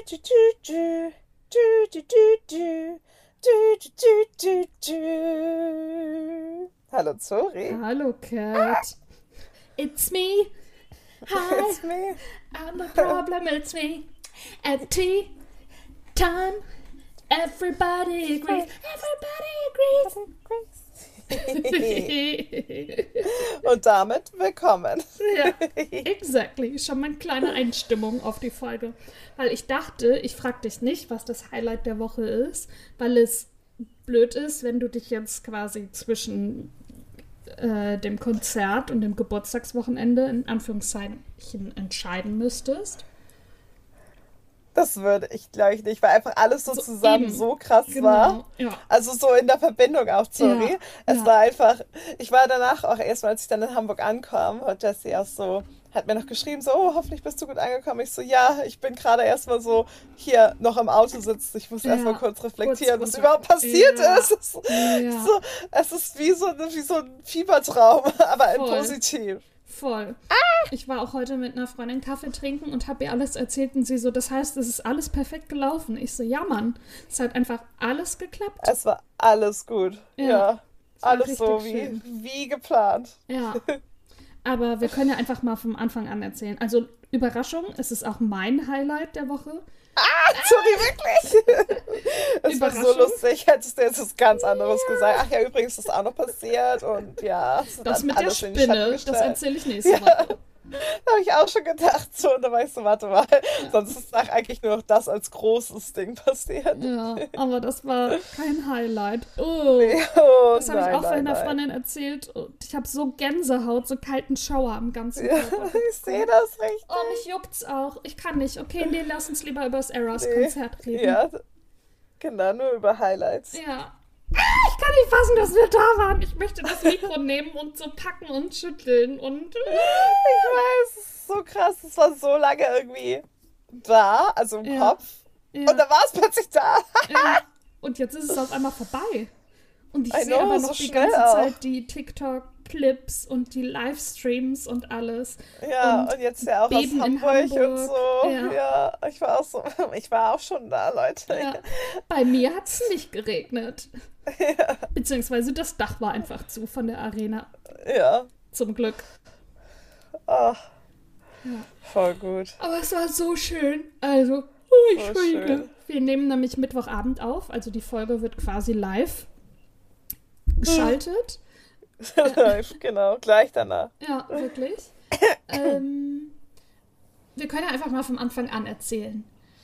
du, du, du, du, du, du, du, du, du, du. Hallo Zori. Hallo Cat. It's me. Hi. It's me. I'm the problem, it's me. At tea time, everybody agrees. Und damit willkommen. Ja, exactly. Schon mal eine kleine Einstimmung auf die Folge. Weil ich dachte, ich frage dich nicht, was das Highlight der Woche ist, weil es blöd ist, wenn du dich jetzt quasi zwischen dem Konzert und dem Geburtstagswochenende in Anführungszeichen entscheiden müsstest. Das würde ich, glaube ich, nicht, weil einfach alles so zusammen eben. so krass Genau, war. ja. Also so in der Verbindung auch, sorry. Ja, Es ja. war einfach, ich war danach auch erstmal, als ich dann in Hamburg ankam, hat Jessie auch so, hat mir noch geschrieben, so, oh, hoffentlich bist du gut angekommen. Ich so, ja, ich bin gerade erstmal so hier noch im Auto sitzt. Ich muss Ja, erstmal kurz reflektieren, kurz was runter. überhaupt passiert Ja, ist. ja. Es ist wie so ein Fiebertraum, aber in Voll. positiv. Voll. Ich war auch heute mit einer Freundin Kaffee trinken und habe ihr alles erzählt und sie so, das heißt, es ist alles perfekt gelaufen. Ich so, ja Mann, es hat einfach alles geklappt. Es war alles gut. Ja, Ja, es war alles so richtig schön. wie geplant. Ja, aber wir können ja einfach mal vom Anfang an erzählen. Also Überraschung, es ist auch mein Highlight der Woche. Sorry, wirklich? Es war so Überraschung. lustig, hättest du jetzt was ganz anderes gesagt. Ach ja, übrigens ist auch noch passiert und ja, es wird Das dann mit der alles in die Schatten Spinne, das gestellt. erzähle ich nächste Woche. Da habe ich auch schon gedacht, so, und da war ich so, warte mal, sonst ist nach eigentlich nur noch das als großes Ding passiert. Ja, aber das war kein Highlight. Oh, Oh, das habe ich auch nein, einer nein. Freundin erzählt. Und ich habe so Gänsehaut, so kalten Schauer am ganzen Ja, Körper. ich sehe das richtig. Oh, mich juckt's auch. Ich kann nicht. Okay, nee, lass uns lieber über das Nee. Eras-Konzert reden. Ja, genau, nur über Highlights. Ja. Ich kann nicht fassen, dass wir da waren. Ich möchte das Mikro nehmen und so packen und schütteln und... Ich weiß, es ist so krass, es war so lange irgendwie da, also im Ja, Kopf. ja, Und dann war es plötzlich da. ja. Und jetzt ist es auf einmal vorbei. Und ich I sehe know, aber so noch die schnell ganze auch. Zeit die TikTok-Clips und die Livestreams und alles. Ja, Und und jetzt ja auch aus Beben in Hamburg und Hamburg. so. Ja. Ja, ich war auch schon da, Leute. Ja. Bei mir hat es nicht geregnet. Beziehungsweise das Dach war einfach zu von der Arena. Ja. Zum Glück. Ach, Ja. voll gut. Aber es war so schön. Also, ich So schwinge. schön. Wir nehmen nämlich Mittwochabend auf. Also die Folge wird quasi live geschaltet. Genau, gleich danach. Ja, wirklich. Wir können ja einfach mal vom Anfang an erzählen.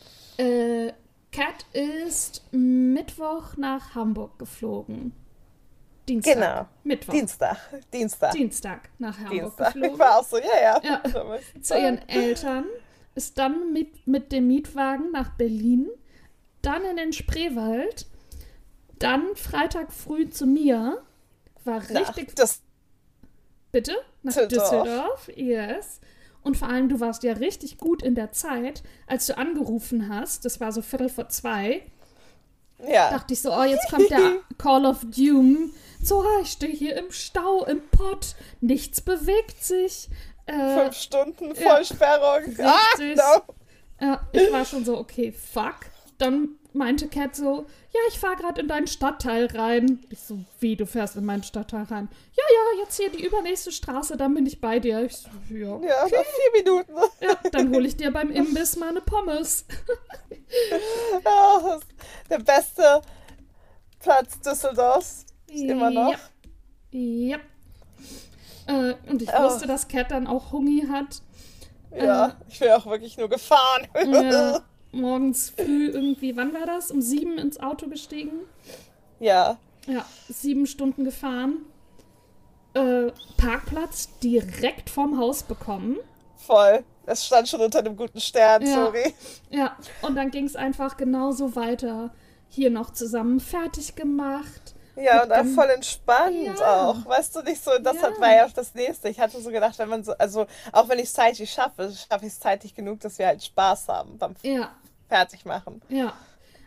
Kat ist Mittwoch nach Hamburg geflogen. Dienstag. Genau. Mittwoch. Dienstag. Dienstag nach Hamburg Dienstag. Ich geflogen. war auch so, ja. Ja. Zu ihren Eltern. Ist dann mit dem Mietwagen nach Berlin. Dann in den Spreewald. Dann Freitag früh zu mir. War richtig... Bitte? Nach Düsseldorf, yes. Und vor allem, du warst ja richtig gut in der Zeit, als du angerufen hast. Das war so 1:45. Ja. Dachte ich so, oh, jetzt kommt der Call of Doom. So, ich stehe hier im Stau, im Pott. Nichts bewegt sich. 5 Stunden ja. Vollsperrung. Richtig. No. Ja, ich war schon so, okay, fuck. Dann meinte Kat so, ja, ich fahre gerade in deinen Stadtteil rein. Ich so, wie, du fährst in meinen Stadtteil rein? Ja, jetzt hier die übernächste Straße, dann bin ich bei dir. Ich so, ja. Ja, nach 4 Minuten. Ja, dann hole ich dir beim Imbiss mal eine Pommes. Ja, das ist der beste Platz Düsseldorfs. Immer noch. Ja. Und ich Oh. wusste, dass Kat dann auch Hungi hat. Ja, ich bin auch wirklich nur gefahren. Morgens früh irgendwie, wann war das? Um 7 ins Auto gestiegen. Ja. Ja, 7 Stunden gefahren. Parkplatz direkt vorm Haus bekommen. Voll. Das stand schon unter einem guten Stern, Ja. sorry. Ja, und dann ging es einfach genauso weiter. Hier noch zusammen fertig gemacht. Ja, Mit und auch dem- voll entspannt Ja. auch. Weißt du, nicht so, das Ja. war ja auch das Nächste. Ich hatte so gedacht, wenn man so, also auch wenn ich es zeitlich schaffe ich es zeitlich genug, dass wir halt Spaß haben beim Ja, Fertigmachen. ja.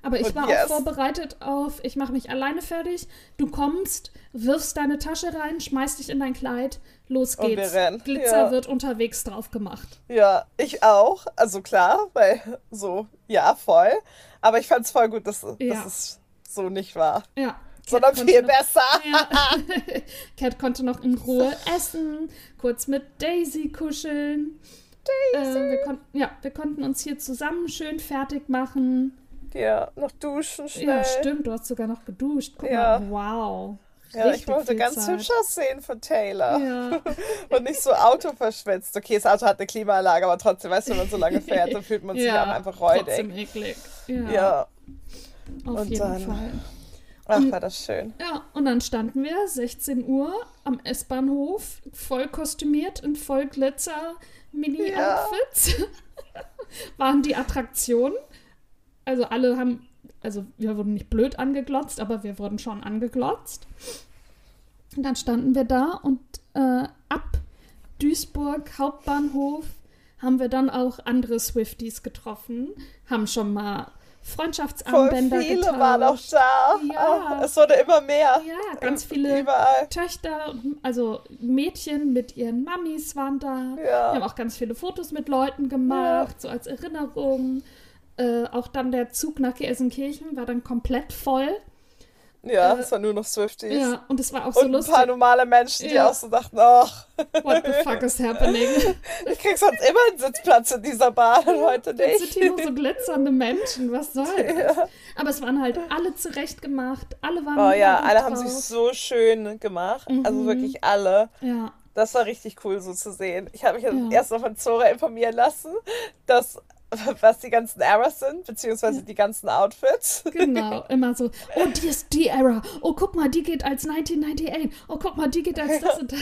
Aber ich Und war yes. auch vorbereitet auf, ich mache mich alleine fertig, du kommst, wirfst deine Tasche rein, schmeißt dich in dein Kleid, los Und wir geht's. rennen. Glitzer Ja. wird unterwegs drauf gemacht. Ja, ich auch. Also klar, weil so, ja, voll. Aber ich fand es voll gut, dass es so nicht war. Ja. Sondern konnte viel noch- besser. Ja. Cat konnte noch in Ruhe essen, kurz mit Daisy kuscheln. Wir konnten uns hier zusammen schön fertig machen. Ja, noch duschen schnell. Ja, stimmt, du hast sogar noch geduscht. Guck Ja. mal, wow. Ja, ich Richtig wollte viel ganz Zeit. hübsch aussehen von Taylor. Ja, Und nicht so autoverschwitzt. Okay, das Auto hat eine Klimaanlage, aber trotzdem, weißt du, wenn man so lange fährt, dann fühlt man sich auch einfach trotzdem räudig. eklig. Ja, Ja. auf und jeden dann- Fall. Ach, war das schön. Ja, und dann standen wir 16 Uhr am S-Bahnhof, voll kostümiert in voll Glitzer-Mini-Outfits. Waren die Attraktionen. Also wir wurden nicht blöd angeglotzt, aber wir wurden schon angeglotzt. Und dann standen wir da und ab Duisburg Hauptbahnhof haben wir dann auch andere Swifties getroffen, haben schon mal Voll Freundschaftsarmbänder viele getauscht. waren auch da. Ja. Es wurde immer mehr. Ja, ganz viele Überall. Töchter, also Mädchen mit ihren Mamis waren da. Wir Ja. haben auch ganz viele Fotos mit Leuten gemacht, so als Erinnerung. Auch dann der Zug nach Gelsenkirchen war dann komplett voll. Ja, es waren nur noch Swifties. Ja, und es war auch so Und ein lustig. paar normale Menschen, die Ja. auch so dachten, ach, What the fuck is happening? ich krieg sonst immer einen Sitzplatz in dieser Bahn und heute Jetzt sind nicht. hier nur so glitzernde Menschen, was soll das? Aber es waren halt alle zurechtgemacht, alle waren Oh ja, gut alle haben drauf. sich so schön gemacht. Also Mhm. wirklich alle. Ja, Das war richtig cool so zu sehen. Ich habe mich Ja. erst noch von Zora informieren lassen, was die ganzen Errors sind, beziehungsweise die ganzen Outfits. genau, immer so, oh, die ist die Era, oh, guck mal, die geht als 1998, oh, guck mal, die geht als das und das.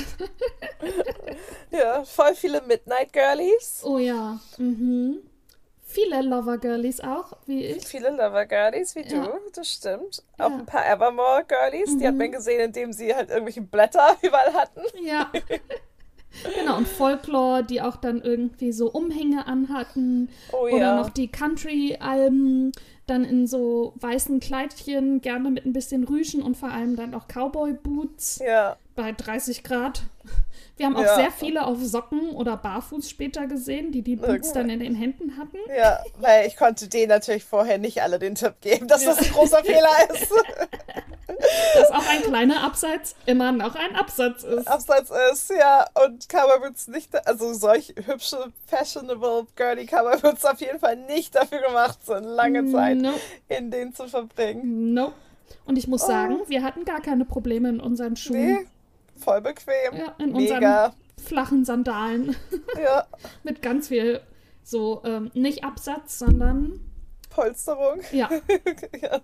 Ja, voll viele Midnight Girlies. Oh ja, Viele Lover-Girlies auch, wie ich. Viele Lover Girlies wie Ja. du, das stimmt. Ja. Auch ein paar Evermore Girlies, die hat man gesehen, indem sie halt irgendwelche Blätter überall hatten. Ja. Genau, und Folklore, die auch dann irgendwie so Umhänge anhatten. Oh Oder ja. noch die Country-Alben, dann in so weißen Kleidchen, gerne mit ein bisschen Rüschen und vor allem dann auch Cowboy-Boots Ja, bei 30 Grad. Wir haben auch Ja. sehr viele auf Socken oder barfuß später gesehen, die Boots Irgendwo. dann in den Händen hatten. ja, weil ich konnte denen natürlich vorher nicht alle den Tipp geben, dass das ein großer Fehler ist. Dass auch ein kleiner Absatz immer noch ein Absatz ist. Abseits ist, ja, und Cowboyboots nicht, also solch hübsche, fashionable, girly Cowboyboots auf jeden Fall nicht dafür gemacht sind, lange Zeit Nope. in denen zu verbringen. Nope. Und ich muss sagen, wir hatten gar keine Probleme in unseren Schuhen. Nee, voll bequem. Ja, in Mega. unseren flachen Sandalen. Ja, Mit ganz viel so, nicht Absatz, sondern Polsterung. ja, Ja.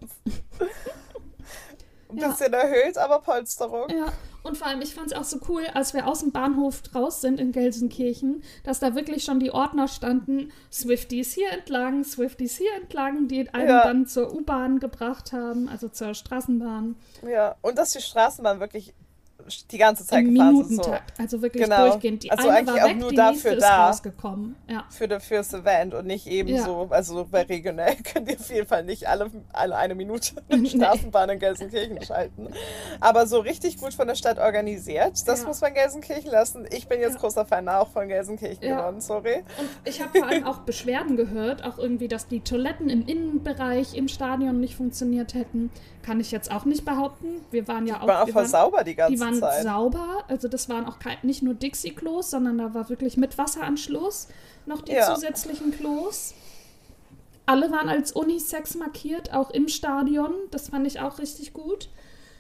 Ein Ja. bisschen erhöht, aber Polsterung. ja. Und vor allem, ich fand es auch so cool, als wir aus dem Bahnhof raus sind in Gelsenkirchen, dass da wirklich schon die Ordner standen, Swifties hier entlang, die einen Ja. dann zur U-Bahn gebracht haben, also zur Straßenbahn. Ja, und dass die Straßenbahn wirklich die ganze Zeit Im gefahren sind. So. Minutentakt, also wirklich Genau. durchgehend. Die Also eine eigentlich war auch weg, nur die dafür nächste ist da. rausgekommen. Ja. Fürs Event und nicht eben Ja. so, also bei regionell könnt ihr auf jeden Fall nicht alle eine Minute eine Straßenbahn in Gelsenkirchen schalten. Aber so richtig gut von der Stadt organisiert, das Ja. muss man Gelsenkirchen lassen. Ich bin jetzt Ja. großer Fan auch von Gelsenkirchen Ja. geworden, sorry. Und ich habe vor allem auch Beschwerden gehört, auch irgendwie, dass die Toiletten im Innenbereich im Stadion nicht funktioniert hätten. Kann ich jetzt auch nicht behaupten. Wir waren ja auch, War auch wir voll waren, sauber die ganze die waren Zeit. sauber. Also das waren auch nicht nur Dixie-Klos, sondern da war wirklich mit Wasseranschluss noch die Ja. zusätzlichen Klos. Alle waren als Unisex markiert, auch im Stadion. Das fand ich auch richtig gut.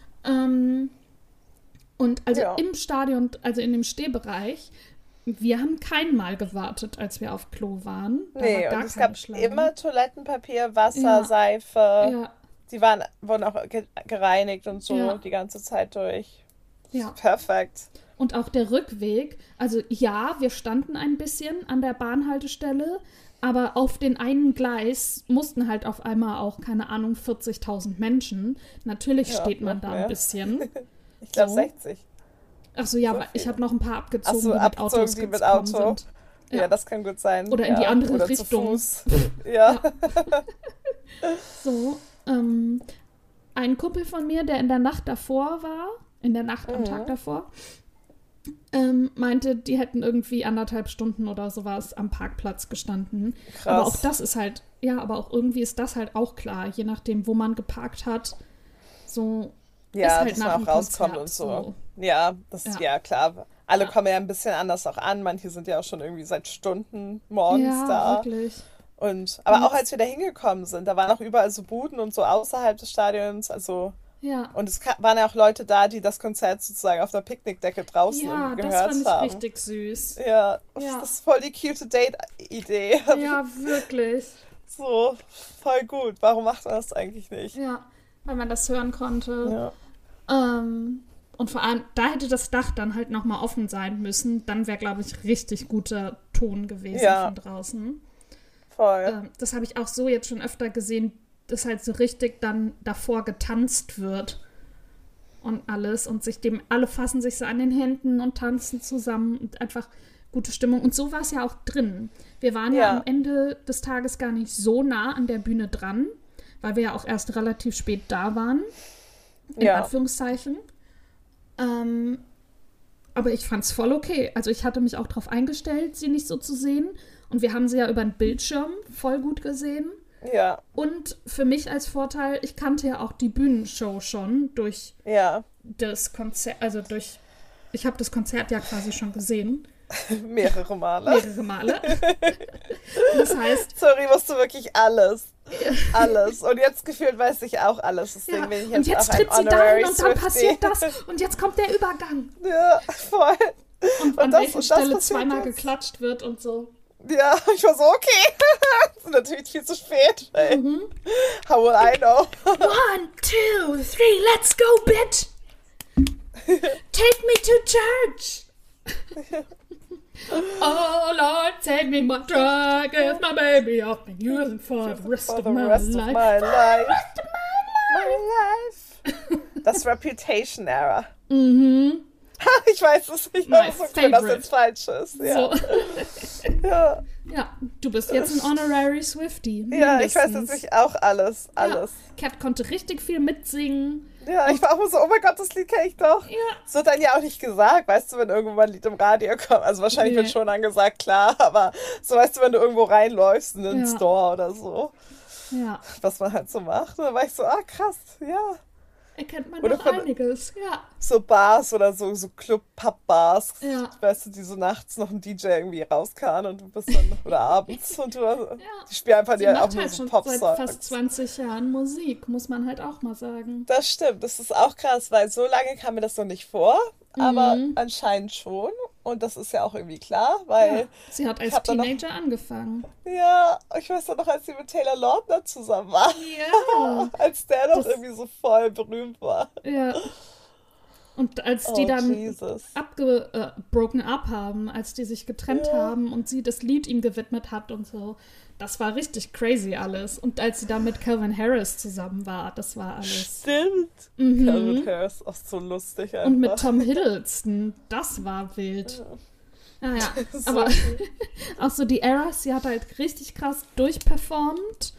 Und also Ja. im Stadion, also in dem Stehbereich, wir haben kein Mal gewartet, als wir auf Klo waren. Da war Nee, gar und es keine gab Schlange. immer Toilettenpapier, Wasser, Ja. Seife. Ja, Die wurden auch gereinigt und so Ja. die ganze Zeit durch. ja. Perfekt. Und auch der Rückweg, also ja, wir standen ein bisschen an der Bahnhaltestelle, aber auf den einen Gleis mussten halt auf einmal auch, keine Ahnung, 40.000 Menschen. Natürlich Ja, steht man noch da mehr. ein bisschen. Ich glaube So. 60. Achso, ja, So aber ich viele. habe noch ein paar abgezogen, Ach so, die mit abgezogen, Autos die mit gekommen Auto. sind. Ja, Ja. das kann gut sein. Oder in die Ja, andere oder Richtung. Zu Fuß. Ja. So, Ein Kumpel von mir, der in der Nacht davor war, am Tag davor, meinte, die hätten irgendwie 1,5 Stunden oder sowas am Parkplatz gestanden. Krass. Aber auch das ist halt, aber auch irgendwie ist das halt auch klar, je nachdem, wo man geparkt hat, so ist halt dass nach man dem auch rauskommt Konzert und so. Ja, das ist ja klar. Alle kommen ja ein bisschen anders auch an. Manche sind ja auch schon irgendwie seit Stunden morgens da. Wirklich. Aber auch als wir da hingekommen sind, da waren auch überall so Buden und so außerhalb des Stadions. Also, Ja. und es waren ja auch Leute da, die das Konzert sozusagen auf der Picknickdecke draußen Ja, das gehört fand ich haben. richtig süß. Ja, Ja. das ist voll die cute Date-Idee. Ja, wirklich. So, voll gut. Warum macht man das eigentlich nicht? Ja, weil man das hören konnte. Ja. Und vor allem, da hätte das Dach dann halt nochmal offen sein müssen. Dann wäre, glaube ich, richtig guter Ton gewesen von draußen. Voll. Das habe ich auch so jetzt schon öfter gesehen, dass halt so richtig dann davor getanzt wird und alles und alle fassen sich so an den Händen und tanzen zusammen und einfach gute Stimmung. Und so war es ja auch drin. Wir waren ja am Ende des Tages gar nicht so nah an der Bühne dran, weil wir ja auch erst relativ spät da waren, in Anführungszeichen. Aber ich fand's voll okay. Also ich hatte mich auch darauf eingestellt, sie nicht so zu sehen. Und wir haben sie ja über den Bildschirm voll gut gesehen. Ja. Und für mich als Vorteil, ich kannte ja auch die Bühnenshow schon durch das Konzert, ich habe das Konzert ja quasi schon gesehen. Mehrere Male. Das heißt... Sorry, musst du wirklich alles. Alles. Und jetzt gefühlt weiß ich auch alles. Deswegen bin ich und jetzt auch tritt sie Honorary dahin und dann Swiftie. passiert das. Und jetzt kommt der Übergang. Ja, voll. Und an welcher Stelle zweimal geklatscht wird und so. Ja, ich war so, okay. Das ist natürlich viel zu spät. Ey. How will I know? 1, 2, 3, let's go, bitch! Take me to church! Oh Lord, take me my drug, if my baby I've been using for the rest of my life. Das Reputation-Era. Mhm. Ich weiß es nicht, My so cool, dass jetzt falsch ist. Ja. So. Ja, du bist jetzt ein Honorary Swiftie. Ja, ich weiß natürlich auch alles. Ja. Cat konnte richtig viel mitsingen. Ja, ich war auch immer so, oh mein Gott, das Lied kenne ich doch. Ja. Das wird dann ja auch nicht gesagt, weißt du, wenn irgendwo mal ein Lied im Radio kommt. Also wahrscheinlich wird schon angesagt, klar, aber so weißt du, wenn du irgendwo reinläufst in den Store oder so. Ja. Was man halt so macht. Und dann war ich so, krass, ja. Erkennt man doch einiges, So Bars oder so Club-Pub-Bars, Ja. weißt du, die so nachts noch ein DJ irgendwie rauskam und du bist dann, oder abends und die spielen einfach Sie die macht auch nur halt so schon Pop-Songs. seit fast 20 Jahren Musik, muss man halt auch mal sagen. Das stimmt, das ist auch krass, weil so lange kam mir das noch nicht vor, aber anscheinend schon. Und das ist ja auch irgendwie klar, weil... Ja, sie hat als Teenager angefangen. Ja, ich weiß noch, als sie mit Taylor Lautner zusammen war. Ja. Als der noch irgendwie so voll berühmt war. Ja. Und als die dann Jesus. broken up haben, als die sich getrennt haben und sie das Lied ihm gewidmet hat und so, das war richtig crazy alles. Und als sie dann mit Calvin Harris zusammen war, das war alles. Stimmt. Calvin Harris, auch so lustig einfach. Und mit Tom Hiddleston, das war wild. Naja, So aber auch so die Eras, sie hat halt richtig krass durchperformt.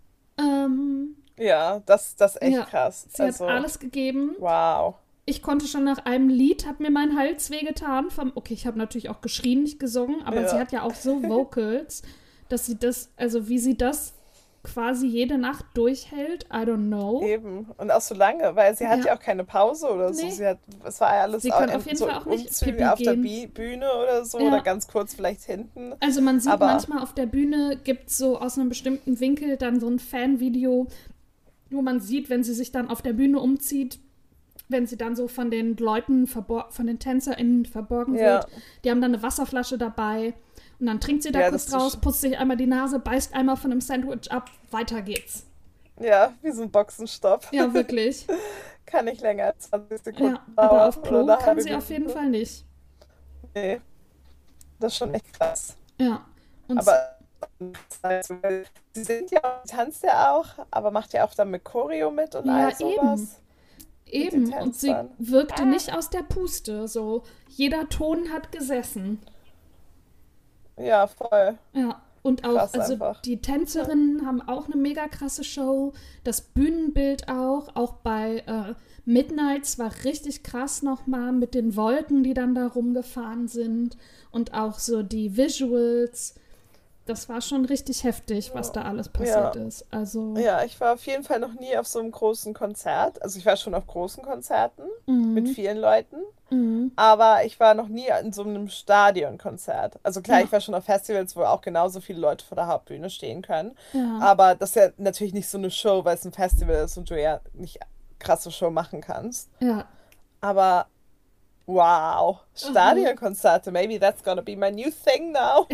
Ja, das ist echt krass. Sie hat alles gegeben. Wow. Ich konnte schon nach einem Lied, hat mir mein Hals wehgetan. Okay, ich habe natürlich auch geschrien, nicht gesungen, aber sie hat ja auch so Vocals, dass sie das, also wie sie das quasi jede Nacht durchhält, I don't know. Eben. Und auch so lange, weil sie hat ja auch keine Pause oder so. Nee. Es war ja alles Sie kann auf jeden Fall auch nicht Umzüge Pipi auf der gehen. Bühne oder so oder ganz kurz vielleicht hinten. Also man sieht manchmal auf der Bühne, gibt es so aus einem bestimmten Winkel dann so ein Fanvideo, wo man sieht, wenn sie sich dann auf der Bühne umzieht, wenn sie dann so von den Leuten, von den TänzerInnen verborgen wird. Die haben dann eine Wasserflasche dabei und dann trinkt sie da kurz raus, putzt sich einmal die Nase, beißt einmal von einem Sandwich ab, weiter geht's. Ja, wie so ein Boxenstopp. Ja, wirklich. Kann nicht länger als 20 Sekunden Ja, aber dauern auf Klo oder kann sie auf jeden Fall nicht. Nee, das ist schon echt krass. Ja. Und Aber sie singt ja, tanzt ja auch, aber macht ja auch dann mit Choreo mit und all sowas. Eben, und sie wirkte nicht aus der Puste, so jeder Ton hat gesessen. Ja, voll. Ja, Und auch, Krass also einfach. die Tänzerinnen haben auch eine mega krasse Show. Das Bühnenbild auch. Auch bei Midnights war richtig krass nochmal mit den Wolken, die dann da rumgefahren sind. Und auch so die Visuals. Das war schon richtig heftig, was da alles passiert Ja. ist. Also, Ja, ich war auf jeden Fall noch nie auf so einem großen Konzert. Also ich war schon auf großen Konzerten mit vielen Leuten, aber ich war noch nie in so einem Stadionkonzert. Also klar, ja, ich war schon auf Festivals, wo auch genauso viele Leute vor der Hauptbühne stehen können. ja. Aber das ist ja natürlich nicht so eine Show, weil es ein Festival ist und du ja nicht krasse Show machen kannst. Ja. Aber wow, Aha. Stadionkonzerte, maybe that's gonna be my new thing now.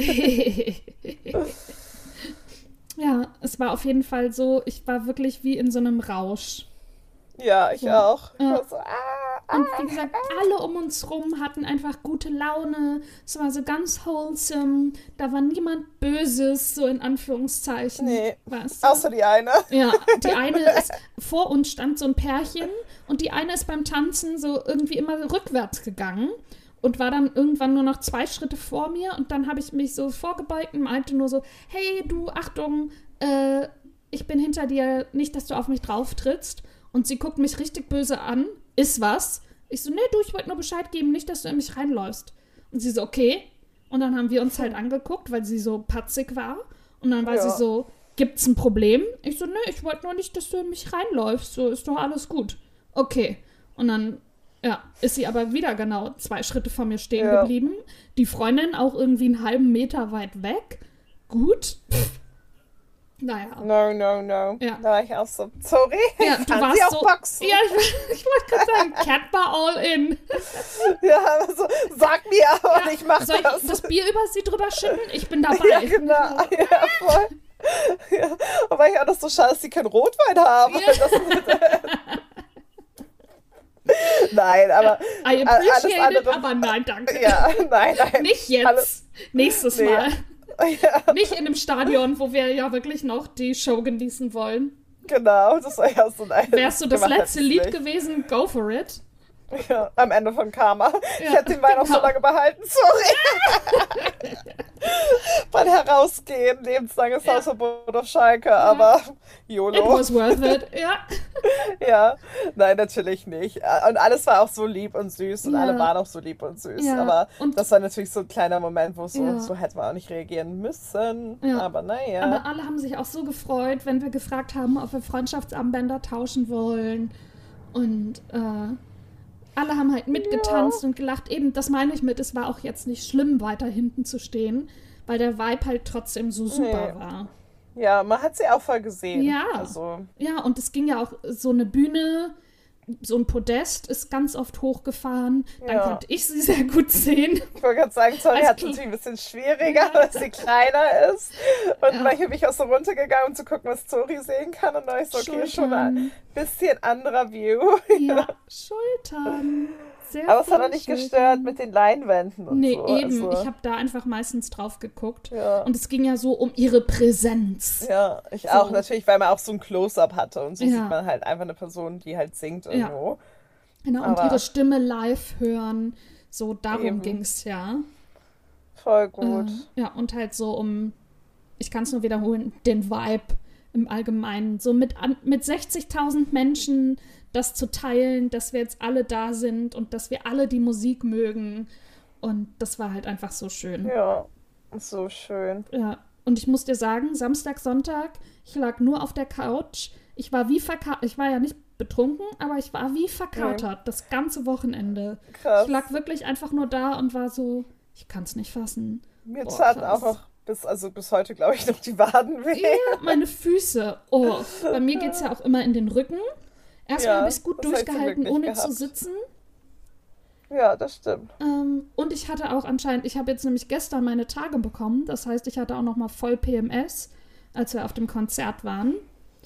Ja, es war auf jeden Fall so, ich war wirklich wie in so einem Rausch. Ja, ich So. auch. Ich Ja. war so, Und wie gesagt, alle um uns rum hatten einfach gute Laune. Es war so ganz wholesome. Da war niemand Böses, so in Anführungszeichen. nee, Weißt du? außer die eine. Ja, die eine ist, vor uns stand so ein Pärchen und die eine ist beim Tanzen so irgendwie immer rückwärts gegangen und war dann irgendwann nur noch 2 Schritte vor mir und dann habe ich mich so vorgebeugt und meinte nur so, hey du, Achtung, ich bin hinter dir, nicht, dass du auf mich drauf trittst. Und sie guckt mich richtig böse an, ist was? Ich so, nee, du, ich wollte nur Bescheid geben, nicht, dass du in mich reinläufst. Und sie so, okay. Und dann haben wir uns halt angeguckt, weil sie so patzig war. Und dann war sie Ja, so, gibt's ein Problem? Ich so, nee, ich wollte nur nicht, dass du in mich reinläufst. So, ist doch alles gut. Okay. Und dann, ja, ist sie aber wieder genau 2 Schritte vor mir stehen ja. geblieben. Die Freundin auch irgendwie einen halben Meter weit weg. Gut. Naja. No, no, no. Ja. Da war ich auch so, sorry, Ja, du kann sie warst auch so. boxen? Ja, ich wollte gerade sagen, Cat war all in. Ja, also, sag mir, und ich mach Soll das. ich das Bier über sie drüber schütten? Ich bin dabei. Ja, genau. Ja, voll. Ja. Aber ich auch noch so schade, dass sie keinen Rotwein haben. Ja. Nein, aber I alles appreciate it, andere. aber nein, danke. Ja, nein, nein. Nicht jetzt. Alles, Nächstes nee. Mal. Ja, Nicht in einem Stadion, wo wir ja wirklich noch die Show genießen wollen. genau, das war ja so nein. Wärst du das gemacht letzte hätte ich Lied nicht. gewesen, go for it. Ja, am Ende von Karma. Ich Ja, hätte den Wein auch so genau. lange behalten, sorry. Beim Herausgehen, lebenslanges Ja. Hausverbot auf Schalke, aber It YOLO. was worth it. Ja. Ja, nein, natürlich nicht. Und alles war auch so lieb und süß und alle Ja. waren auch so lieb und süß. Ja. Aber Und das war natürlich so ein kleiner Moment, wo so, ja. so hätte man auch nicht reagieren müssen. Ja. Aber naja. Aber alle haben sich auch so gefreut, wenn wir gefragt haben, ob wir Freundschaftsarmbänder tauschen wollen. Und alle haben halt mitgetanzt und gelacht. Eben, das meine ich mit, es war auch jetzt nicht schlimm, weiter hinten zu stehen, weil der Vibe halt trotzdem so super Nee. war. Ja, man hat sie auch voll gesehen. Ja. Also, Ja, und es ging ja auch so eine Bühne, so ein Podest ist ganz oft hochgefahren. Dann Ja. konnte ich sie sehr gut sehen. ich wollte gerade sagen, Tori Als hat Kl- natürlich ein bisschen schwieriger, weil sie kleiner ist. Und Ja. manchmal bin ich auch so runtergegangen, um zu gucken, was Tori sehen kann. Und dann ist so, okay, schon ein Schultern. bisschen anderer View. Ja, Schultern. Sehr Aber es hat auch viele nicht gestört Schultern. mit den Leinwänden und Nee, so. eben. Also, Ich habe da einfach meistens drauf geguckt. ja. Und es ging ja so um ihre Präsenz. Ja, ich So. auch natürlich, weil man auch so ein Close-up hatte und so Ja. sieht man halt einfach eine Person, die halt singt irgendwo. Genau, und Aber- ihre Stimme live hören. So, darum Eben. ging es ja. Voll gut. Ja, und halt so um, ich kann es nur wiederholen, den Vibe im Allgemeinen. So mit 60.000 Menschen das zu teilen, dass wir jetzt alle da sind und dass wir alle die Musik mögen. Und das war halt einfach so schön. Ja, so schön. Ja, und ich muss dir sagen, Samstag, Sonntag, ich lag nur auf der Couch. Ich war wie verkatert. Ich war ja nicht betrunken, aber ich war wie verkatert das ganze Wochenende. Krass. Ich lag wirklich einfach nur da und war so, ich kann es nicht fassen. Mir Boah, taten krass. auch noch bis heute, glaube ich, noch die Waden weh. Ja, meine Füße. Oh, bei mir geht es ja auch immer in den Rücken. Erstmal Ja, habe ich es gut das hab ich zum durchgehalten, Glück nicht ohne zu gehabt. sitzen. Ja, das stimmt. Und ich hatte auch anscheinend, ich habe jetzt nämlich gestern meine Tage bekommen. Das heißt, ich hatte auch noch mal voll PMS, als wir auf dem Konzert waren.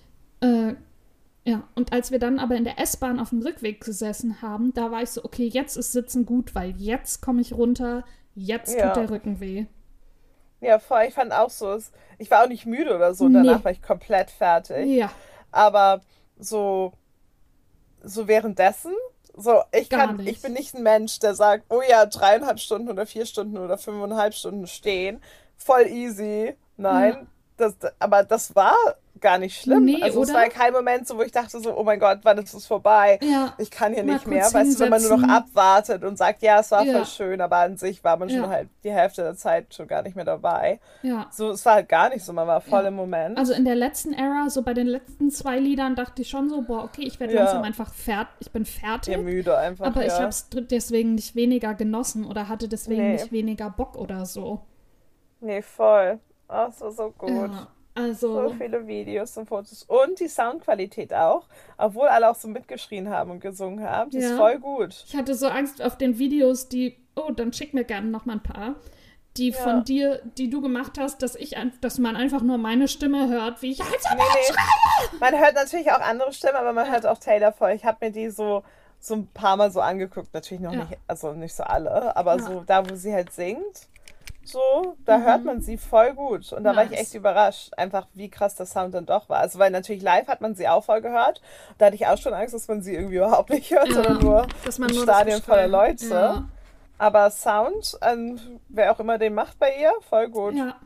Ja, und als wir dann aber in der S-Bahn auf dem Rückweg gesessen haben, da war ich so, okay, jetzt ist Sitzen gut, weil jetzt komme ich runter, jetzt Ja. tut der Rücken weh. Ja, voll, ich fand auch so, ich war auch nicht müde oder so, danach Nee. war ich komplett fertig. Ja, Aber so währenddessen, so, Gar nicht. ich bin nicht ein Mensch, der sagt, oh ja, 3,5 Stunden oder 4 Stunden oder 5,5 Stunden stehen, voll easy. Nein, aber das war gar nicht schlimm. Nee, Also es oder? war kein Moment so, wo ich dachte so, oh mein Gott, wann ist es vorbei? Ja, Ich kann hier mal nicht mehr. kurz Weißt du, wenn man nur noch hinsetzen. abwartet und sagt, ja, es war voll Ja, schön, aber an sich war man schon ja, halt die Hälfte der Zeit schon gar nicht mehr dabei. ja, So, es war halt gar nicht so, man war voll ja. im Also Moment. in der letzten Era, so bei den letzten 2 Liedern, dachte ich schon so, boah, okay, ich werde langsam Ja, einfach fertig, ich bin ihr fertig, müde einfach, aber ich habe ja. es deswegen nicht weniger genossen oder hatte deswegen Nee, nicht weniger Bock oder so. nee, voll. Oh, es war so gut. Ja, So also, viele Videos und Fotos. Und die Soundqualität auch. Obwohl alle auch so mitgeschrien haben und gesungen haben. Die ist ja, voll gut. ich hatte so Angst auf den Videos, oh, dann schick mir gerne noch mal ein paar, die von Ja. dir, die du gemacht hast, dass man einfach nur meine Stimme hört, wie ich halt so Nee, nee. Man hört natürlich auch andere Stimmen, aber man Ja, hört auch Taylor voll. Ich habe mir die so ein paar Mal so angeguckt. Natürlich noch ja, nicht, also nicht so alle, aber ja. so da, wo sie halt singt, so, da hört Mhm. man sie voll gut. Und da war ich echt Nice. überrascht, einfach wie krass der Sound dann doch war. Also, weil natürlich live hat man sie auch voll gehört. Da hatte ich auch schon Angst, dass man sie irgendwie überhaupt nicht hört, sondern Ja, nur dass ein man nur das Stadion voller Geschrei. Leute. Ja, Aber Sound, wer auch immer den macht bei ihr, voll gut. ja.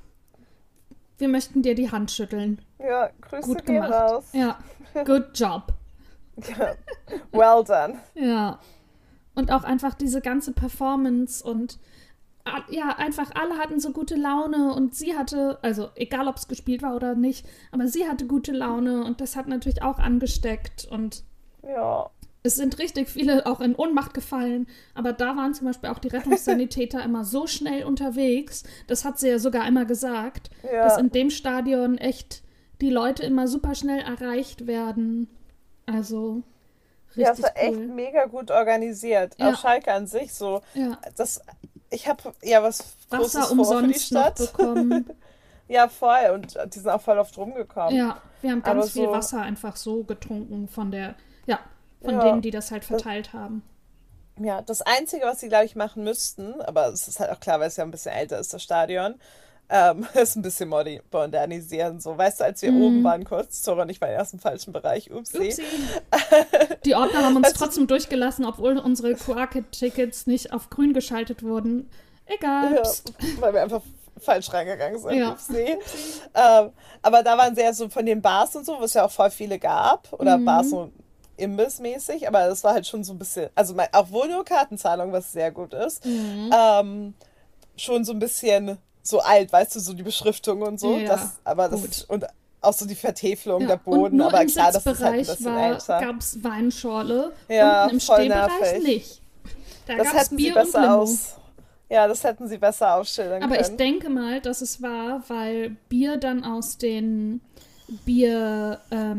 Wir möchten dir die Hand schütteln. Ja, Grüße Gut gehen gemacht. raus. Ja, good job. Ja, well done. Ja. Und auch einfach diese ganze Performance und ja, einfach alle hatten so gute Laune und sie hatte, also egal ob es gespielt war oder nicht, aber sie hatte gute Laune und das hat natürlich auch angesteckt und Ja, es sind richtig viele auch in Ohnmacht gefallen, aber da waren zum Beispiel auch die Rettungssanitäter immer so schnell unterwegs, das hat sie ja sogar immer gesagt, dass ja. in dem Stadion echt die Leute immer super schnell erreicht werden. Also Ja, es richtig war echt cool. mega gut organisiert. Auch Ja, Schalke an sich so. ja. Das, ich habe ja was Wasser Großes vor für die umsonst noch Stadt. bekommen. Ja, voll. Und die sind auch voll oft rumgekommen. Ja, wir haben Aber ganz viel so, Wasser einfach so getrunken ja, von denen, ja. die das halt Das, verteilt haben. ja, das Einzige, was sie, glaube ich, machen müssten, aber es ist halt auch klar, weil es ja ein bisschen älter ist, das Stadion, ist ein bisschen modernisieren. So, weißt du, als wir oben Mm, waren kurz, Zora und ich war erst im falschen Bereich, upsie. upsi. Die Ordner haben uns Also, trotzdem durchgelassen, obwohl unsere QR-Tickets nicht auf grün geschaltet wurden. Egal, ja, pst. weil wir einfach falsch reingegangen sind, Ja. upsie. Upsi. Aber da waren sie ja so von den Bars und so, was ja auch voll viele gab, oder Bars Mhm. so imbissmäßig, aber das war halt schon so ein bisschen, also obwohl nur Kartenzahlung, was sehr gut ist, Mhm. ähm, schon so ein bisschen so alt, weißt du, so die Beschriftung und so, Ja, aber das gut. ist, und auch so die Vertäfelung, der Ja, und Boden, nur aber im klar, das ist halt ein Sitzbereich bisschen älter. gab es Weinschorle, unten Ja, im voll Stehbereich nervig. nicht. Da Das gab es hätten sie Bier und besser Limo. ja, das hätten sie besser ausschildern Aber ich können. denke mal, dass es war, weil Bier dann aus den Bier,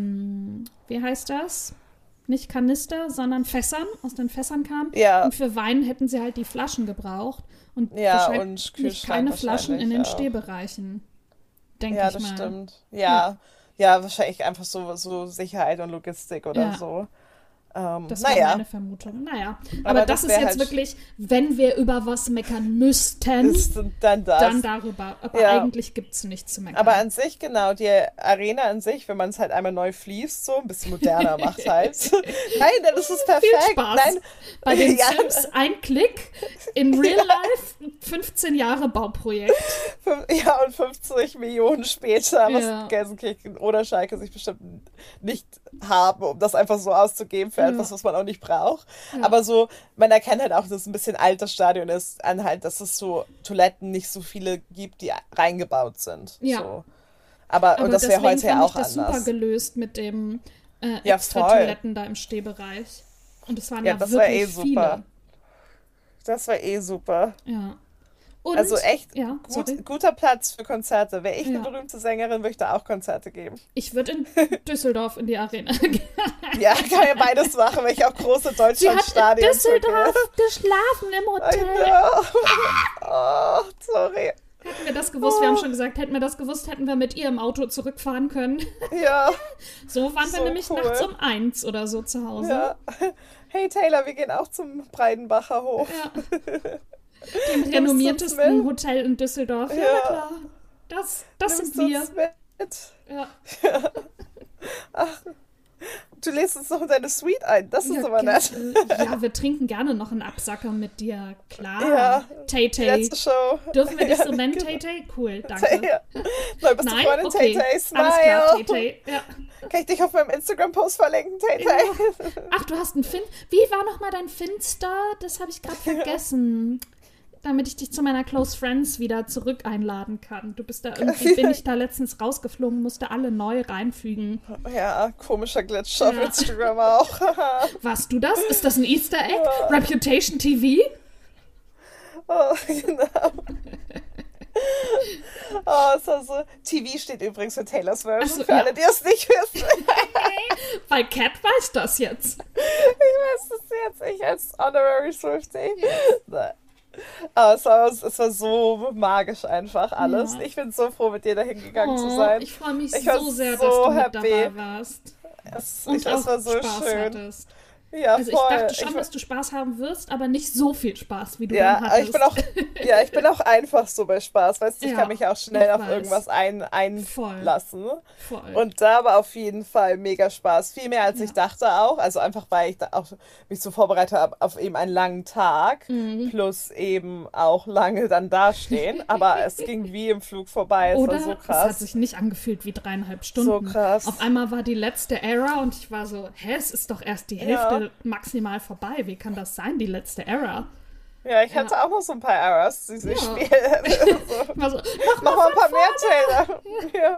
wie heißt das? Nicht Kanister, sondern Fässern, aus den Fässern kam. Ja, Und für Wein hätten sie halt die Flaschen gebraucht und ja, und wahrscheinlich Kühlschrank keine Flaschen in wahrscheinlich den auch. Stehbereichen, denke Ja, ich das mal. stimmt. Ja, Ja, wahrscheinlich einfach so Sicherheit und Logistik oder ja. so. Das wäre Naja, meine Vermutung. Naja, aber aber das das ist wäre jetzt halt, wirklich, wenn wir über was meckern müssten, ist dann dann das. darüber. Aber Ja, eigentlich gibt es nichts zu aber meckern. an sich, genau, die Arena an sich, wenn man es halt einmal neu fließt, so ein bisschen moderner macht halt. Nein, das ist Viel perfekt. Spaß. Bei den Ja, Sims ein Klick, in Real Life 15 Jahre Bauprojekt. ja, und 50 Millionen später, was Ja, Gelsenkirchen oder Schalke sich bestimmt nicht haben, um das einfach so auszugeben für etwas, ja, was man auch nicht braucht. ja. Aber so, man erkennt halt auch, dass es ein bisschen altes Stadion ist, an halt, dass es so Toiletten nicht so viele gibt, die reingebaut sind. Ja, So. Aber, und aber das wäre deswegen heute ja fand ich auch das super anders. gelöst mit dem Ja, extra voll. Toiletten da im Stehbereich. Und es waren Ja, ja das war eh wirklich super. viele. Das war eh super. Ja. Also Und, echt ja, sorry. guter Platz für Konzerte. Wäre ich eine Ja. berühmte Sängerin, würde ich da auch Konzerte geben. Ich würde in Düsseldorf in die Arena gehen. Ja, kann ja beides machen, weil ich auch große Sie hat in Deutschlandstadien gucke. Düsseldorf geschlafen im I Hotel. know. Oh, sorry. Hätten wir das gewusst, wir haben Oh, schon gesagt, hätten wir das gewusst, hätten wir mit ihr im Auto zurückfahren können. ja, So waren wir so nämlich nachts cool. um 1 oder so zu Hause. Ja. Hey Taylor, wir gehen auch zum Breidenbacher Hof. Ja, dem Nimmst du uns renommiertesten mit? Hotel in Düsseldorf. Ja, na Ja, klar. Das sind nimmst du wir. uns mit? Ja. Ach, du lädst uns noch in deine Suite ein. Das ist Ja, aber nett. ja, wir trinken gerne noch einen Absacker mit dir. Klar. Ja, Tay-Tay. letzte Show. Dürfen wir dich Ja, so nennen, Tay-Tay? Cool, danke. Ja. Neu bist du Nein? Freundin, Okay. Tay-Tay, Alles klar, smile. Tay-Tay. Ja. Kann ich dich auf meinem Instagram-Post verlinken, Tay-Tay? Ach, du hast einen Fin. Wie war nochmal dein Finster? Das habe ich gerade vergessen. Damit ich dich zu meiner Close Friends wieder zurück einladen kann. Du bist da irgendwie, bin ich da letztens rausgeflogen, musste alle neu reinfügen. Ja, komischer Glitch auf Ja. Instagram auch. Warst du das? Ist das ein Easter Egg? Reputation TV? Oh, genau. Oh, es war so. TV steht übrigens für Taylor's Version, Ach so, für ja. alle, die es nicht wissen. Weil Cat weiß das jetzt. Ich weiß es jetzt, ich als Honorary Swiftie. Nein. Aber es war so magisch einfach alles. Ja. Ich bin so froh, mit dir dahin gegangen zu Oh, sein. ich freue mich Ich war so sehr, so dass du happy. mit dabei warst. Es Und auch war so Spaß schön. hattest. Ja, Also ich voll. dachte schon, dass du Spaß haben wirst, aber nicht so viel Spaß, wie du Ja, dann aber hattest. ich bin auch einfach so bei Spaß, weißt du, ich Ja, kann mich auch schnell ich auf weiß. irgendwas einlassen. Voll. Und da war auf jeden Fall mega Spaß. Viel mehr als ich dachte auch. Also einfach, weil ich da auch mich so vorbereitet habe auf eben einen langen Tag. Mhm. Plus eben auch lange dann dastehen. Aber es ging wie im Flug vorbei. Es Oder war so es hat krass. sich nicht angefühlt wie 3,5 Stunden. So krass. Auf einmal war die letzte Era und ich war so, hä, es ist doch erst die Hälfte maximal vorbei. Wie kann das sein, die letzte Era? Ja, ich hatte auch noch so ein paar Errors, dieses Ja. Spiel. Ich war so, Mach mal ein paar mehr, Taylor. Ja.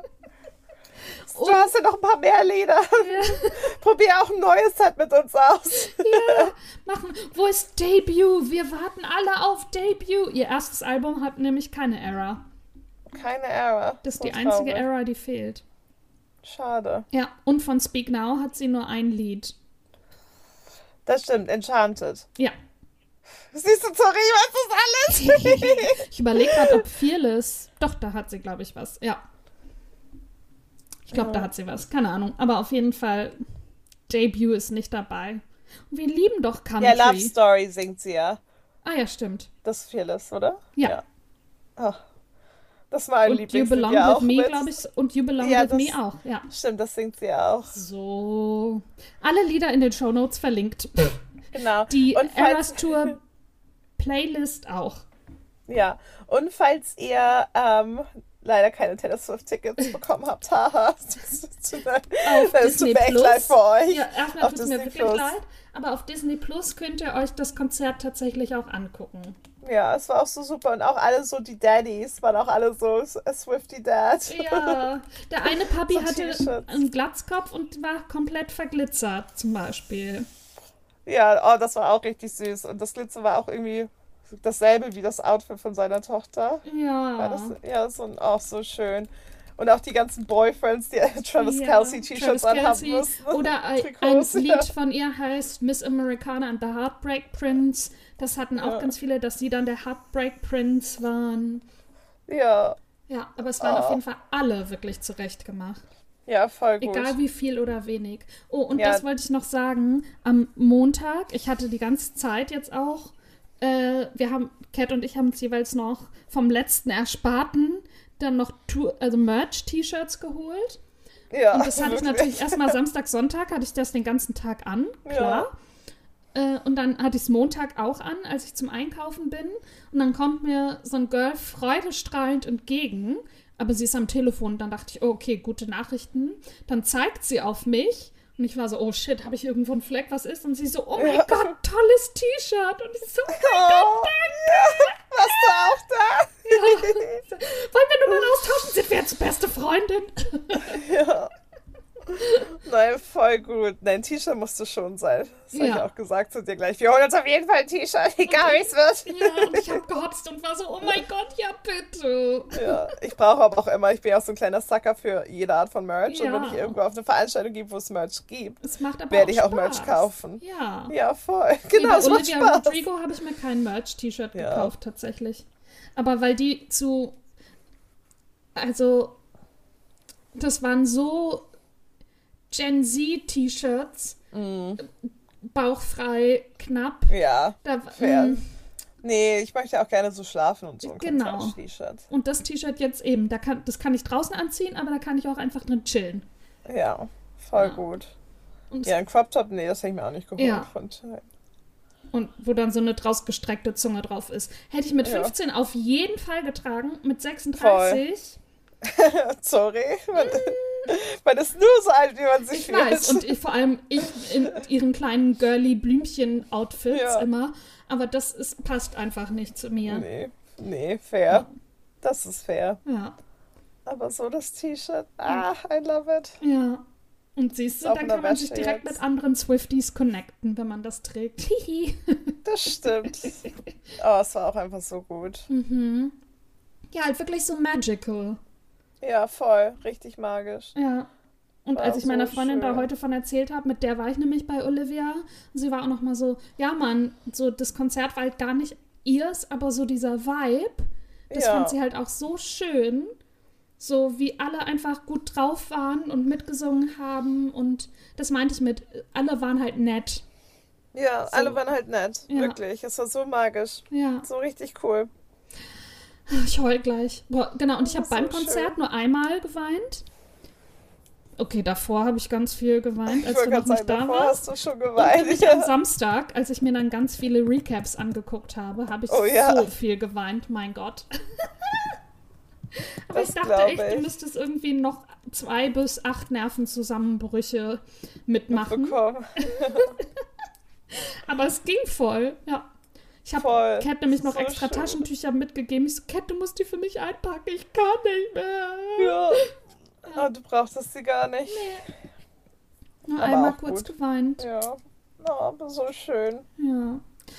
Du hast ja noch ein paar mehr Lieder. Probier auch ein neues Set mit uns aus. ja, machen. Wo ist Debut? Wir warten alle auf Debut. Ihr erstes Album hat nämlich keine Era. Keine Error. Das ist So die einzige traurig. Era, die fehlt. Schade. Ja, und von Speak Now hat sie nur ein Lied. Das stimmt, Enchanted. Ja. Siehst du, sorry, was ist alles? Ich überlege gerade, ob Fearless. Doch, da hat sie, glaube ich, was. Ja. Ich glaube, da hat sie was. Keine Ahnung. Aber auf jeden Fall, Debut ist nicht dabei. Und wir lieben doch Country. Ja, Love Story singt sie ja. Ah ja, stimmt. Das ist Fearless, oder? Ja. Ach, das war ein Und You Lieblingslied Belong ja With auch Me, mit. glaube ich. Und You Belong Ja, With Me auch. Ja. Stimmt, das singt sie ja auch. So. Alle Lieder in den Shownotes verlinkt. Genau. Die Und falls- Eras Tour Playlist auch. Ja, und falls ihr leider keine Taylor Swift-Tickets bekommen habt, haha, das tut Disney mir echt Plus. leid für euch. Ja, erstmal Auf tut es mir Disney wirklich Plus. leid. Aber auf Disney Plus könnt ihr euch das Konzert tatsächlich auch angucken. Ja, es war auch so super. Und auch alle so, die Daddies waren auch alle so Swifty-Dad. Ja, der eine Papi So hatte T-Shirts. einen Glatzkopf und war komplett verglitzert, zum Beispiel. Ja, oh, das war auch richtig süß. Und das Glitzer war auch irgendwie dasselbe wie das Outfit von seiner Tochter. War das, Ja. ja, auch so schön. Und auch die ganzen Boyfriends, die Travis Ja, Kelsey T-Shirts Travis anhaben Kelce. mussten. Oder ein Trikots, Lied ja. von ihr heißt Miss Americana and the Heartbreak Prince. Das hatten auch ganz viele, dass sie dann der Heartbreak Prince waren. Ja, Ja, aber es waren auf jeden Fall alle wirklich zurecht gemacht. ja, voll gut. Egal wie viel oder wenig. Oh, und Ja. das wollte ich noch sagen. Am Montag, ich hatte die ganze Zeit jetzt auch, Kat und ich haben uns jeweils noch vom letzten Ersparten dann noch Merch-T-Shirts geholt. Ja, Und das hatte ich wirklich. natürlich erstmal Samstag, Sonntag, hatte ich das den ganzen Tag an, klar. Und dann hatte ich es Montag auch an, als ich zum Einkaufen bin. Und dann kommt mir so ein Girl freudestrahlend entgegen. Aber sie ist am Telefon. Dann dachte ich, oh, okay, gute Nachrichten. Dann zeigt sie auf mich. Und ich war so, oh shit, habe ich irgendwo einen Fleck, was ist? Und sie so, oh mein Gott, tolles T-Shirt. Und ich so, oh mein Gott, Ja, warst du auch da? wollen wir Nummern austauschen? Sind wir jetzt beste Freundin? Ja. Nein, voll gut. Nein, T-Shirt musste schon sein. Das habe ich Ja. auch gesagt zu dir gleich. Wir holen uns auf jeden Fall ein T-Shirt, egal wie es wird. Ja, und ich habe gehotzt und war so, oh mein Gott, ja bitte. Ja, ich brauche aber auch immer, ich bin ja auch so ein kleiner Sucker für jede Art von Merch. Und Ja. wenn ich irgendwo auf eine Veranstaltung gehe, wo es Merch gibt, Es macht aber werde auch ich auch Spaß. Merch kaufen. Ja. Ja, voll. Genau, Bei es macht Olivia Spaß. Rodrigo habe ich mir kein Merch-T-Shirt Ja. gekauft, tatsächlich. Aber weil die also, das waren so Gen Z-T-Shirts, bauchfrei, knapp. Ja, Da, fair. Nee, ich möchte auch gerne so schlafen und so ein Genau. Konzert-T-Shirt. Und das T-Shirt jetzt eben, das kann ich draußen anziehen, aber da kann ich auch einfach drin chillen. Ja, voll Ja. gut. Ja, ein Crop Top, nee, das hätte ich mir auch nicht geholt. Ja. Und wo dann so eine drausgestreckte Zunge drauf ist. Hätte ich mit 15 auf jeden Fall getragen, mit 36. Sorry. Man ist nur so alt, wie man sich fühlt. Ich weiß, und vor allem ich in ihren kleinen girly Blümchen-Outfits immer. Aber das passt einfach nicht zu mir. Nee, fair. Ja. Das ist fair. Ja. Aber so das T-Shirt, I love it. Ja. Und siehst du, dann kann man sich direkt mit anderen Swifties connecten, wenn man das trägt. Hihi. Das stimmt. Oh, es war auch einfach so gut. Mhm. Ja, halt wirklich so magical. Ja, voll. Richtig magisch. Ja. Und als ich meiner Freundin da heute von erzählt habe, mit der war ich nämlich bei Olivia, und sie war auch nochmal so, ja Mann, so das Konzert war halt gar nicht ihrs, aber so dieser Vibe, das fand sie halt auch so schön. So wie alle einfach gut drauf waren und mitgesungen haben. Und das meinte ich mit, alle waren halt nett. Ja, so. Alle waren halt nett. Ja. Wirklich. Es war so magisch. Ja. So richtig cool. Ich heul gleich. Boah, genau, und ich habe beim Konzert nur einmal geweint. Okay, davor habe ich ganz viel geweint, als du noch nicht da warst. Hast du schon geweint. Und am Samstag, als ich mir dann ganz viele Recaps angeguckt habe, habe ich so viel geweint. Mein Gott. Aber ich dachte echt, du müsstest irgendwie noch 2 bis 8 Nervenzusammenbrüche mitmachen. Aber es ging voll, ja. Ich habe Cat nämlich noch extra Taschentücher mitgegeben. Ich so, Cat, du musst die für mich einpacken. Ich kann nicht mehr. Ja. Oh, du brauchtest sie gar nicht. Nee. Nur aber einmal kurz geweint. Ja. Oh, aber so schön. Ja.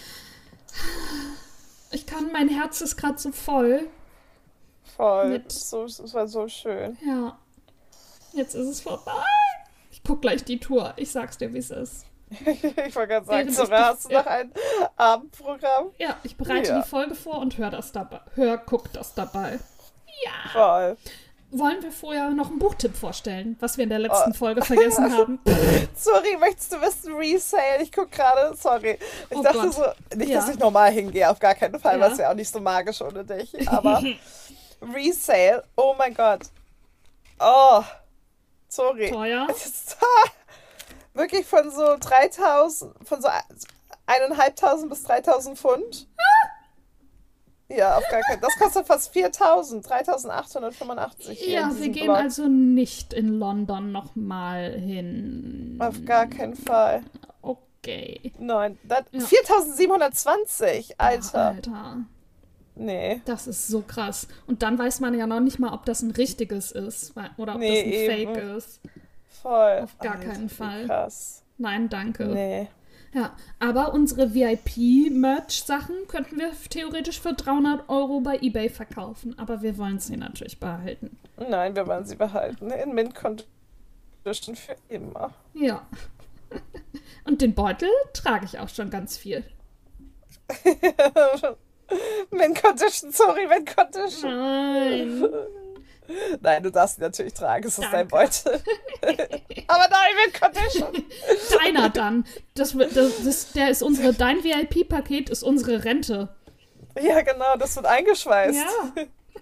Mein Herz ist gerade so voll. Voll. Es war so schön. Ja. Jetzt ist es vorbei. Ich guck gleich die Tour. Ich sag's dir, wie es ist. Ich wollte gerade sagen, Zora, hast du noch ein Abendprogramm? Ja, ich bereite die Folge vor und guck das dabei. Ja. Voll. Wollen wir vorher noch einen Buchtipp vorstellen, was wir in der letzten Folge vergessen haben? Sorry, möchtest du wissen, Resale? Ich gucke gerade, sorry. Ich dachte so, nicht, dass ich normal hingehe, auf gar keinen Fall, weil es wäre auch nicht so magisch ohne dich, aber... Resale, oh mein Gott. Oh, sorry. Teuer? Wirklich von so 3.000, von so 1.500 bis 3.000 Pfund. Ja, auf gar keinen Fall. Das kostet fast 4.000, 3.885. Ja, wir gehen also nicht in London nochmal hin. Auf gar keinen Fall. Okay. Nein, 4.720, Alter. Alter. Nee. Das ist so krass. Und dann weiß man ja noch nicht mal, ob das ein richtiges ist oder ob das ein Fake ist. Voll. Auf gar keinen Fall. Krass. Nein, danke. Nee. Ja, aber unsere VIP-Merch-Sachen könnten wir theoretisch für 300 € bei eBay verkaufen. Aber wir wollen sie natürlich behalten. Nein, wir wollen sie behalten. In Mint Condition für immer. Ja. Und den Beutel trage ich auch schon ganz viel. Mint Condition, sorry, Mint Condition. Nein. Nein, du darfst ihn natürlich tragen, es ist dein Beutel. Aber nein, Mint Condition. Deiner dann. Dein VIP-Paket ist unsere Rente. Ja, genau, das wird eingeschweißt. Ja.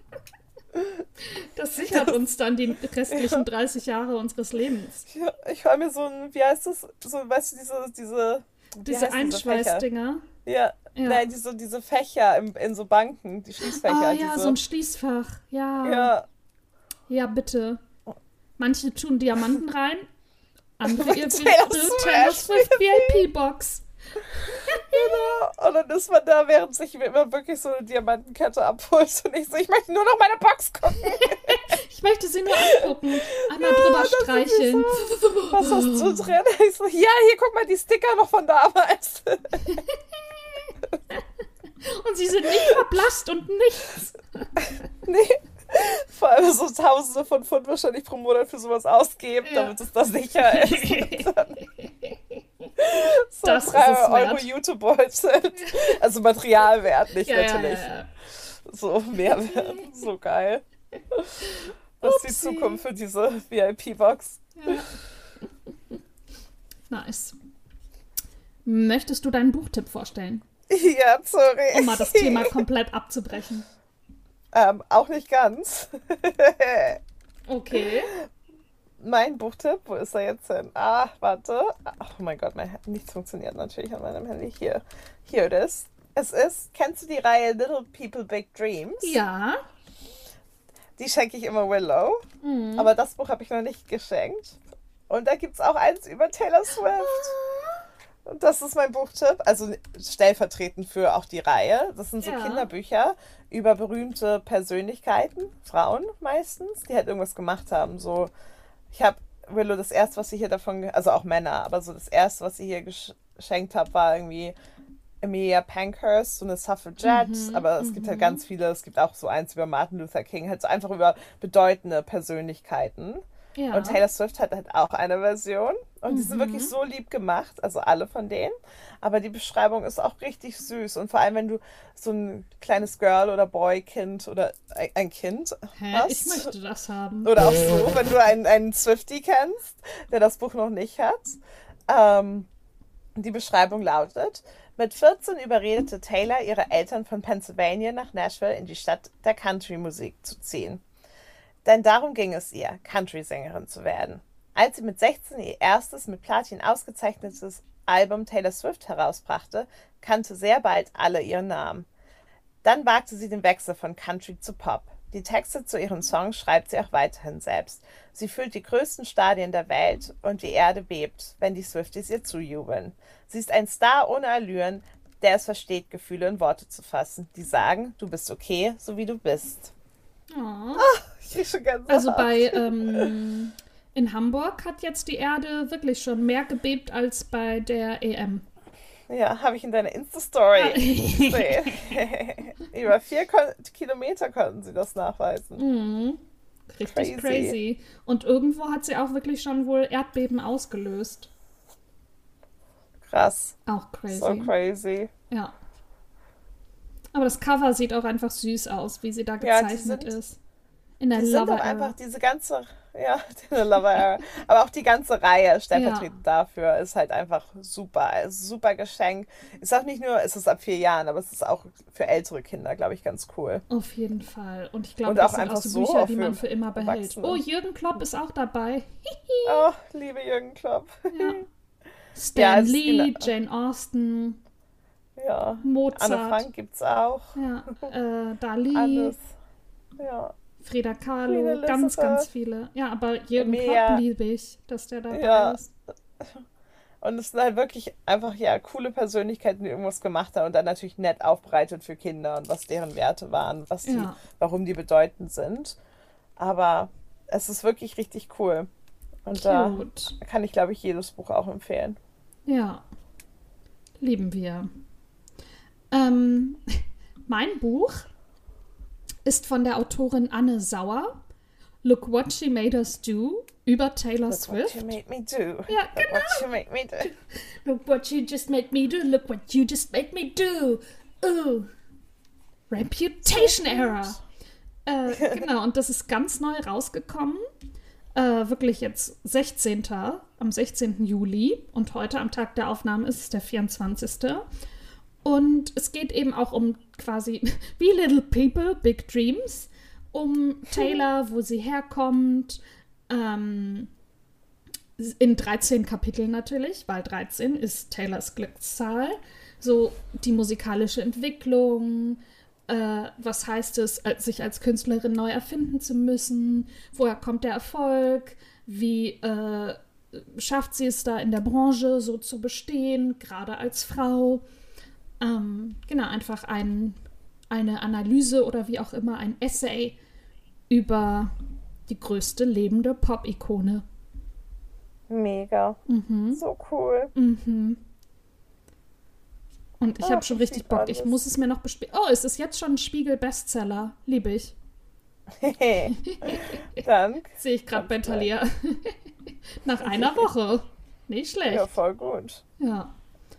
Das sichert uns dann die restlichen 30 Jahre unseres Lebens. Ja, ich höre mir so ein, wie heißt das? So, weißt du, diese Einschweißdinger. Ja. Nein, diese Fächer in so Banken, die Schließfächer. Ah ja, so ein Schließfach. Ja. Ja, bitte. Manche tun Diamanten rein, andere ihre Taylor Swift VIP-Box. Genau. Und dann ist man da, während sich immer wirklich so eine Diamantenkette abholt. Und ich möchte nur noch meine Box gucken. Ich möchte sie nur angucken. Einmal drüber streicheln. So, was hast du drin? Ich so, ja, hier, guck mal, die Sticker noch von damals. Und sie sind nicht verblasst und nichts. Nee. Vor allem so Tausende von Pfund wahrscheinlich pro Monat für sowas ausgeben, damit es da sicher ist. So das 3 € YouTube-Beutel. Also Materialwert, nicht natürlich. Ja. So Mehrwert. So geil. Das ist die Zukunft für diese VIP-Box. Ja. Nice. Möchtest du deinen Buchtipp vorstellen? Ja, sorry. Um mal das Thema komplett Auch nicht ganz. Okay. mein Buchtipp, wo ist er jetzt hin? Warte. Oh mein Gott, nichts funktioniert natürlich an meinem Handy. Hier it is. Kennst du die Reihe Little People, Big Dreams? Ja. Die schenke ich immer Willow. Mhm. Aber das Buch habe ich noch nicht geschenkt. Und da gibt es auch eins über Taylor Swift. Und das ist mein Buchtipp. Also stellvertretend für auch die Reihe. Das sind so Kinderbücher über berühmte Persönlichkeiten, Frauen meistens, die halt irgendwas gemacht haben. So, ich habe Willow das erste, was sie hier davon, also auch Männer, aber so das erste, was sie hier geschenkt habe, war irgendwie Amelia Pankhurst, so eine Suffragette, aber es gibt halt ganz viele, es gibt auch so eins über Martin Luther King, halt so einfach über bedeutende Persönlichkeiten. Ja. Und Taylor Swift hat halt auch eine Version und die sind wirklich so lieb gemacht, also alle von denen, aber die Beschreibung ist auch richtig süß und vor allem, wenn du so ein kleines Girl oder Boy-Kind oder ein Kind hast. Ich möchte das haben. Oder auch so, wenn du einen Swiftie kennst, der das Buch noch nicht hat. Die Beschreibung lautet: Mit 14 überredete Taylor ihre Eltern von Pennsylvania nach Nashville in die Stadt der Country-Musik zu ziehen. Denn darum ging es ihr, Country-Sängerin zu werden. Als sie mit 16 ihr erstes mit Platin ausgezeichnetes Album Taylor Swift herausbrachte, kannte sehr bald alle ihren Namen. Dann wagte sie den Wechsel von Country zu Pop. Die Texte zu ihren Songs schreibt sie auch weiterhin selbst. Sie füllt die größten Stadien der Welt und die Erde bebt, wenn die Swifties ihr zujubeln. Sie ist ein Star ohne Allüren, der es versteht, Gefühle in Worte zu fassen, die sagen, du bist okay, so wie du bist. Oh. Ich krieg schon ganz Also in Hamburg hat jetzt die Erde wirklich schon mehr gebebt als bei der EM. Ja, habe ich in deiner Insta-Story gesehen. Über 4 Kilometer konnten sie das nachweisen. Mhm. Richtig crazy. Und irgendwo hat sie auch wirklich schon wohl Erdbeben ausgelöst. Krass. Auch crazy. So crazy. Ja. Aber das Cover sieht auch einfach süß aus, wie sie da gezeichnet ist. In der Lover Era. Einfach diese ganze, in der Lover Era. Aber auch die ganze Reihe stellvertretend dafür ist halt einfach super. Super Geschenk. Ist auch nicht nur, es ist ab 4 Jahren, aber es ist auch für ältere Kinder, glaube ich, ganz cool. Auf jeden Fall. Und ich glaube, das sind auch so Bücher, die man für immer behält. Oh, Jürgen Klopp ist auch dabei. Oh, liebe Jürgen Klopp. Ja. Stan Lee, Jane Austen. Ja, Mozart. Anne Frank gibt's auch. Ja, Dali. Alles. Ja. Frida Kahlo, ganz, ganz viele. Ja, aber Jürgen Klopp liebe ich, dass der dabei ist. Und es sind halt wirklich einfach, coole Persönlichkeiten, die irgendwas gemacht haben und dann natürlich nett aufbereitet für Kinder und was deren Werte waren, warum die bedeutend sind. Aber es ist wirklich richtig cool. Und da kann ich, glaube ich, jedes Buch auch empfehlen. Ja, lieben wir. Mein Buch ist von der Autorin Anne Sauer. Look What She Made Us Do über Taylor Swift. Look what you made me do. Ja, genau. Look what you made me do. Look what you just made me do. Look what you just made me do. Ooh. Reputation Era. Genau, und das ist ganz neu rausgekommen. Wirklich jetzt am 16. Juli. Und heute am Tag der Aufnahme ist es der 24. Und es geht eben auch um quasi wie Little People, Big Dreams, um Taylor, wo sie herkommt, in 13 Kapiteln natürlich, weil 13 ist Taylors Glückszahl, so die musikalische Entwicklung, was heißt es, sich als Künstlerin neu erfinden zu müssen, woher kommt der Erfolg, wie schafft sie es da in der Branche so zu bestehen, gerade als Frau. Genau, einfach eine Analyse oder wie auch immer, ein Essay über die größte lebende Pop-Ikone. Mega. So cool. Und ich habe schon richtig Bock. Ich muss es mir noch bespielen. Oh, es ist jetzt schon ein Spiegel-Bestseller. Liebe ich. Dank. Sehe ich gerade bei Thalia. Nach einer Woche. Nicht schlecht. Ja, voll gut. Ja.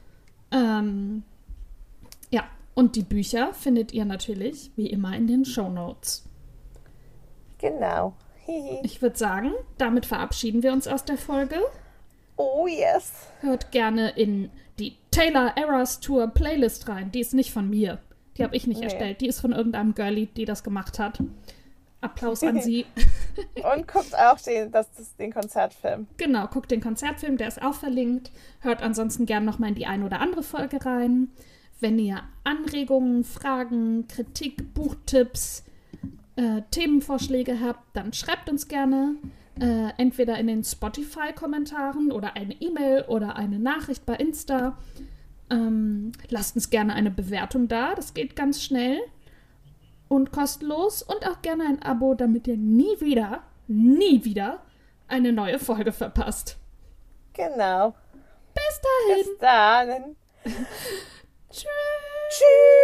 Ja, und die Bücher findet ihr natürlich wie immer in den Shownotes. Genau. Ich würde sagen, damit verabschieden wir uns aus der Folge. Oh yes. Hört gerne in die Taylor Eras Tour Playlist rein. Die ist nicht von mir. Die habe ich nicht erstellt. Die ist von irgendeinem Girlie, die das gemacht hat. Applaus an sie. Und guckt auch den Konzertfilm. Genau, guckt den Konzertfilm, der ist auch verlinkt. Hört ansonsten gern nochmal in die ein oder andere Folge rein. Wenn ihr Anregungen, Fragen, Kritik, Buchtipps, Themenvorschläge habt, dann schreibt uns gerne. Entweder in den Spotify-Kommentaren oder eine E-Mail oder eine Nachricht bei Insta. Lasst uns gerne eine Bewertung da, das geht ganz schnell und kostenlos und auch gerne ein Abo, damit ihr nie wieder eine neue Folge verpasst. Genau. Bis dahin. Bis dann. Tschüss. Tschüss.